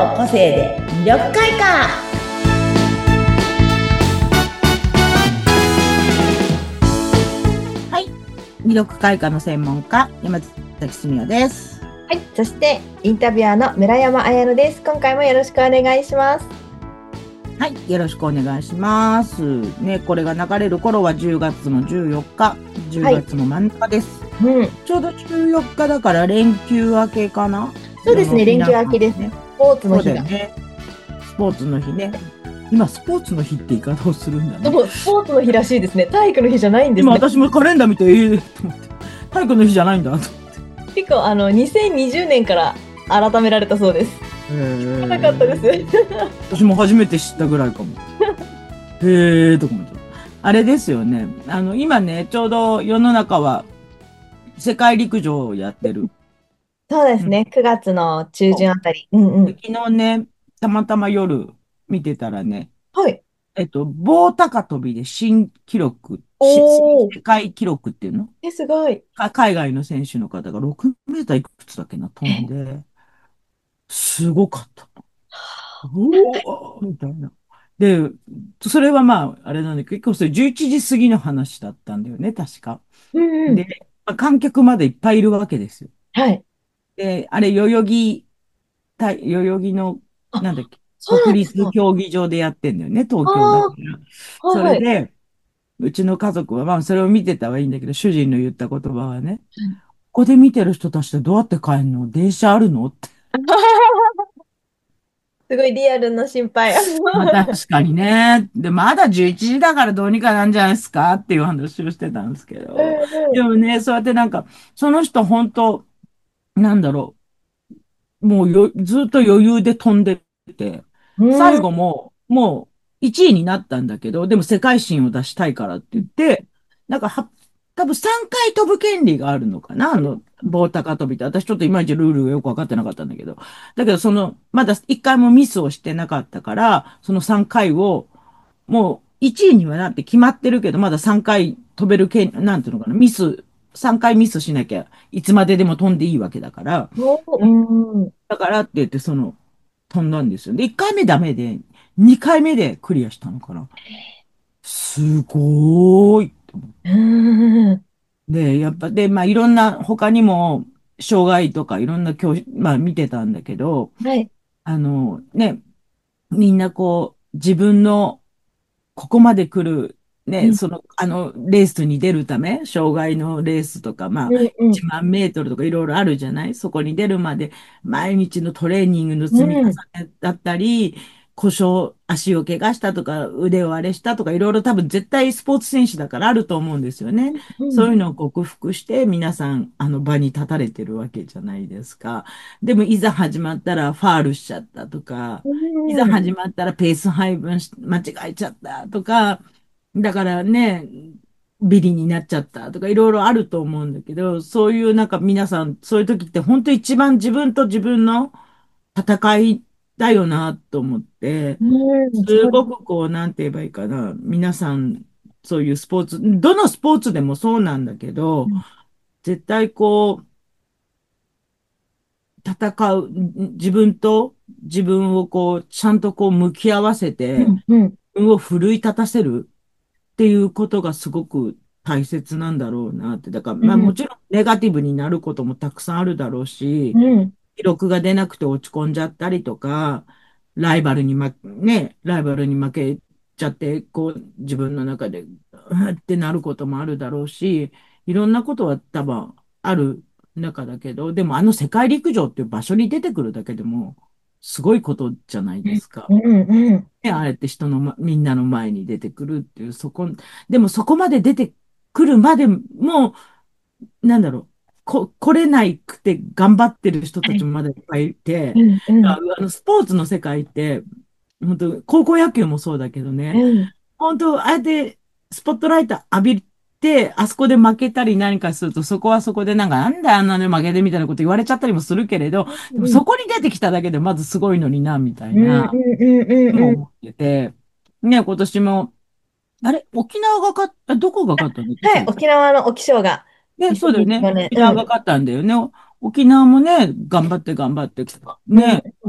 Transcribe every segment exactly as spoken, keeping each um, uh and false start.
の個性で魅力開花。はい、魅力開花の専門家山崎澄代です。 はい、そしてインタビュアーの村山彩乃です。今回もよろしくお願いします。 はい、よろしくお願いします。ね、これが流れる頃はじゅうがつのじゅうよっか、じゅうがつの真ん中です。はい、うん、ちょうどじゅうよっかだから連休明けかな。 そうですね、連休明けですね。スポーツの日だね。スポーツの日ね。今スポーツの日って言い方をするんだね。 でもスポーツの日らしいですね。体育の日じゃないんですね。 今私もカレンダー見て、えー、と思って体育の日じゃないんだと思って。 結構あのにせんにじゅうねんから改められたそうです。知らなかったです。 私も初めて知ったぐらいかも。へえーとか思って。あれですよね。あの今ね、ちょうど世の中は世界陸上をやってる。 そうですね、うん、くがつの中旬あたり。うんうん、 昨日ね、たまたま夜見てたらね、 はい。 えっと、棒高跳びで新記録、新世界記録っていうのえ、すごい。 海外の選手の方がろくメーターいくつだっけな、飛んで、すごかった。おーみたいな。で、それはまあ、あれなんだけど、結構それじゅういちじ過ぎの話だったんだよね、確か。 うんうん、 で、観客までいっぱいいるわけですよ。 はい。 で、あれ、代々木、代々木の、なんだっけ、 そうなん国ですか。 立競技場でやってんだよね、東京だかあら。 あ、はいはい。 それで、うちの家族は、まあ、それを見てたはいいんだけど、主人の言った言葉はね、ここで見てる人たちってどうやって帰るの？電車あるのって。 すごいリアルな心配。 まあ、確かにね。で、まだじゅういちじだからどうにかなんじゃないですかっていう話をしてたんですけど。でもね、そうやってなんか、その人本当、なんだろう、もうよ、ずっと余裕で飛んでて、最後も、もういちいになったんだけど、でも世界新を出したいからって言って、なんかは、多分さんかい飛ぶ権利があるのかな、あの、棒高跳びって。私ちょっといまいちルールがよくわかってなかったんだけど。だけど、その、まだいっかいもミスをしてなかったから、そのさんかいを、もういちいにはなって決まってるけど、まださんかい飛べる権、なんていうのかな、ミス、さんかいミスしなきゃいつまででも飛んでいいわけだから、 うん、 だからって言って、その、飛んだんですよ。で、いっかいめダメで、にかいめでクリアしたのかな。すごーいって思って。 うん。 で、やっぱ、で、まあ、いろんな、他にも、障害とかいろんな教室、まあ、見てたんだけど、 はい。 あの、ね、みんなこう、自分のここまで来る、ね、 うん、 その、あの、レースに出るため、障害のレースとか、まあ、 うん、うん。 いちまんメートルとかいろいろあるじゃない。そこに出るまで、毎日のトレーニングの積み重うん、 ねだったり、故障、足を怪我したとか、腕をあれしたとか、いろいろ多分絶対スポーツ選手だからあると思うんですよね。 うん、 そういうのを克服して、皆さん、あの場に立たれてるわけじゃないですか。でも、いざ始まったらファールしちゃったとか、いざうん。 始まったらペース配分し間違えちゃったとか、だからね、ビリになっちゃったとかいろいろあると思うんだけど、そういうなんか皆さん、そういう時って本当一番自分と自分の戦いだよなと思って、 うん、 すそうでごくこう、なんて言えばいいかな、皆さん、そういうスポーツ、どのスポーツでもそうなんだけど、 す。 絶対こう、戦う、自分と自分をこう、ちゃんとこう向き合わせて、 うん、うん、 自分を奮い立たせるっていうことがすごく大切なんだろうなって。だから、まあもうん、 ちろんネガティブになることもたくさんあるだろうし、 うん、 記録が出なくて落ち込んじゃったりとか、ライバルにま、ね、ライバルに負けちゃって、こう自分の中で、うってなることもあるだろうし、いろんなことは多分ある中だけど、でもあの世界陸上っていう場所に出てくるだけでも、すごいことじゃないですか。 うん、うん。 ね、あえて人の、ま、みんなの前に出てくるっていう、そこ、でもそこまで出てくるまでも、なんだろう、こ、来れないくて頑張ってる人たちもまだいっぱいいて、 うん、うん、 ああの、スポーツの世界って、本当高校野球もそうだけどね、 うん。 本当あえてスポットライト浴びて、あそこで負けたり何かすると、そこはそこでなんか、なんだよあんなで負けでみたいなこと言われちゃったりもするけれど、でもうん、 そこに出てきただけでまずすごいのにな、みたいうん、 な。 うん、うん、うん。 も思ってて、ね、今年も、あれ、沖縄が勝った、どこが勝ったんだっけ、 はい、 そう。 沖縄の沖賞がね、そうだよ 2025 ね。 年。 沖うん、 縄が勝ったんだよね。沖縄もね、頑張って頑張って、 うん、 ね、 うん。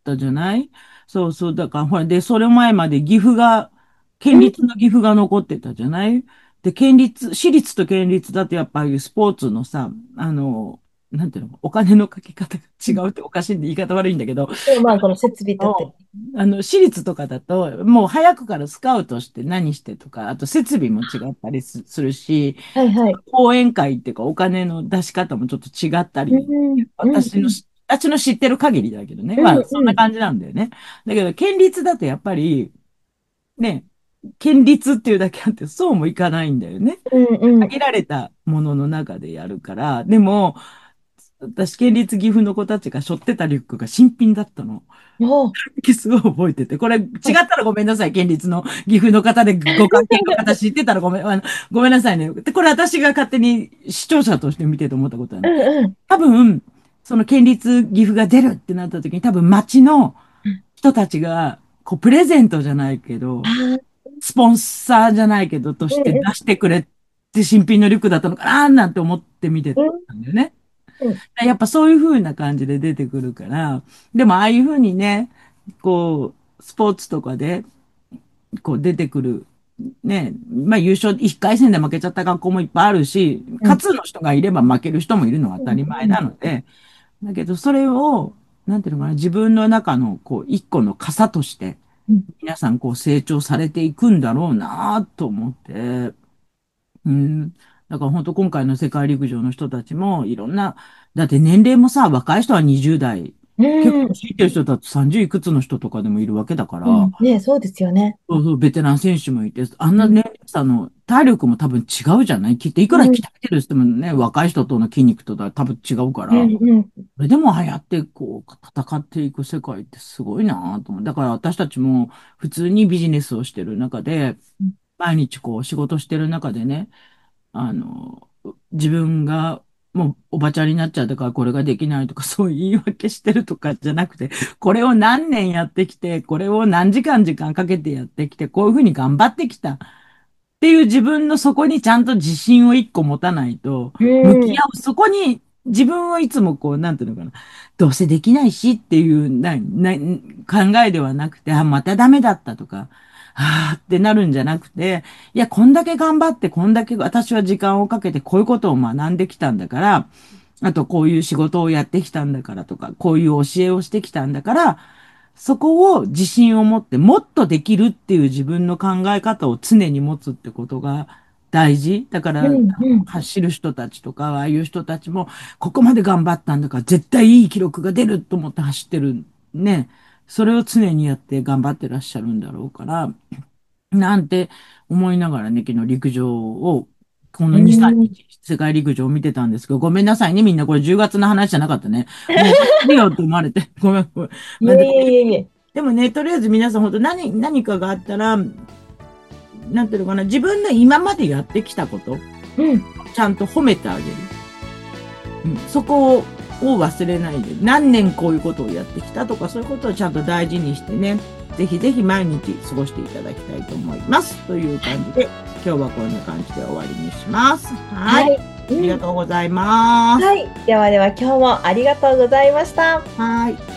たじゃない？そうそう。だから、ほら、で、それ前まで岐阜が、県立の岐阜が残ってたじゃない？で、県立、私立と県立だとやっぱりスポーツのさ、あの、なんていうの、お金のかけ方が違うっておかしいんで言い方悪いんだけど、 でもまあ、この設備だったり。 のあの、私立とかだと、もう早くからスカウトして何してとか、あと設備も違ったりす、するし、 はいはい。 講演会っていうかお金の出し方もちょっと違ったうり、 ん、うん、 私のし、私の知ってる限りだけどね。 うん、 まあ、そんうん、 な感じなんだよね。だけど、県立だとやっぱり、ね、県立っていうだけあって、そうもいかないんだよね。 うん、うん。 限られたものの中でやるから、でも、私、県立岐阜の子たちが背負ってたリュックが新品だったの。 おー、 すごい覚えてて。これ、違っはい。 たらごめんなさい。県立の岐阜の方でご関係の方知ってたらごめん、あの、ごめんなさいね。で、これ私が勝手に視聴者として見てて思ったことなの。 うん、うん。 多分、その県立岐阜が出るってなった時に多分町の人たちが、こう、プレゼントじゃないけど、 あー、 スポンサーじゃないけど、とうん、 して出うん、 してくれて新品のリュックだったのかななんて思って見てうん、 たんだよね。 うん。 やっぱそういう風な感じで出てくるから、でもああいう風にね、こう、スポーツとかで、こう出てくる、ね、まあ優勝、いっかい戦で負けちゃった学校もいっぱいあるし、 うん、 勝つの人がいれば負ける人もいるのは当たり前うん、 なので、だけどそれを、なんていうのかな、自分の中のこう一個の傘として、 うん。 皆さんこう成長されていくんだろうなと思って、うん。だから本当今回の世界陸上の人たちもいろんな、だって年齢もさ、若い人はにじゅう代、 う結構ん、 ついてる人だとさんじゅういくつの人とかでもいるわけだから、 うん。ね、そうですよね。 そうそう、ベテラン選手もいて、あんうん、 な年齢差の体力も多分違うじゃないきっといくら鍛うん、 えてる人もね、若い人との筋肉とは多分違うかうん、 ら、 うん。 それでもああやってこう戦っていく世界ってすごいなと思う。だから私たちも普通にビジネスをしてる中で、毎日こう仕事してる中でね、あの、自分がもうおばちゃんになっちゃったからこれができないとかそういう言い訳してるとかじゃなくて、これを何年やってきて、これを何時間時間かけてやってきて、こういうふうに頑張ってきたっていう自分のそこにちゃんと自信を一個持たないと、 う向きん、 合う、そこに自分をいつもこう、なんていうのかな、どうせできないしっていうな、な、考えではなくて、あ、またダメだったとか、ああってなるんじゃなくて、いや、こんだけ頑張って、こんだけ私は時間をかけてこういうことを学んできたんだから、あとこういう仕事をやってきたんだからとか、こういう教えをしてきたんだから、そこを自信を持ってもっとできるっていう自分の考え方を常に持つってことが大事。だから、あのうん、うん。 走る人たちとか、ああいう人たちも、ここまで頑張ったんだから絶対いい記録が出ると思って走ってる。ね。それを常にやって頑張ってらっしゃるんだろうから、なんて思いながらね、昨日陸上を、このうに、3 ん。 日、世界陸上を見てたんですけど、ごめんなさいね、みんなこれじゅうがつの話じゃなかったね。もう終わってるよって思われて、ごめん、ごめん。まあ、でいえいえいえいえ。 でもね、とりあえず皆さん本当何、何かがあったら、なんていうのかな、自分の今までやってきたこと、 うん、 ちゃんと褒めてあげる。うん、そこを忘れないで、何年こういうことをやってきたとか、そういうことをちゃんと大事にしてね、ぜひぜひ毎日過ごしていただきたいと思います。という感じで、今日はこんな感じで終わりにします。はい。 はい。 ありがうん。 とうございます。 はい。ではでは今日もありがとうございました。 はい。